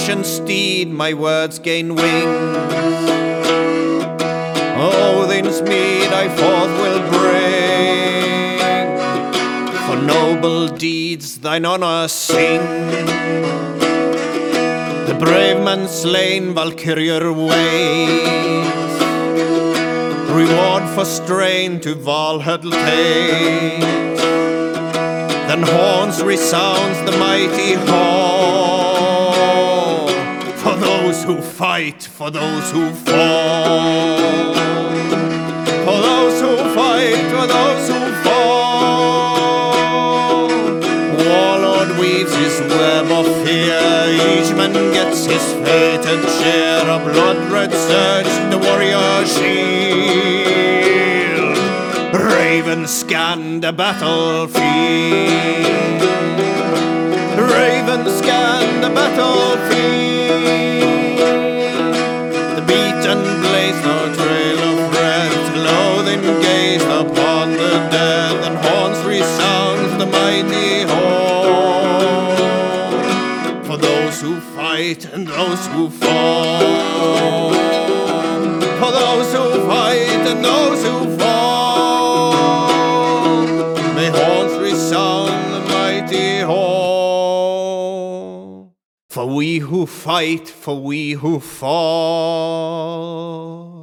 patient steed my words gain wings. Odin's mead I forth will bring, for noble deeds thine honour sing. The brave man slain Valkyrier ways, reward for strain to Valhall takes. Then horns resounds the mighty hall, for those who fight, for those who fall, for those who fight, for those who fall. Warlord weaves his web of fear, each man gets his fated share. A blood-red surge the warrior shield, Raven scan the battlefield, Raven scan the battlefield. The beaten blaze no trail of red, loathing gaze upon the dead. And horns resounds the mighty hall, for those who fight and those who fall, for those who fight and those who fall. May horns resound the mighty hall, for we who fight, for we who fall.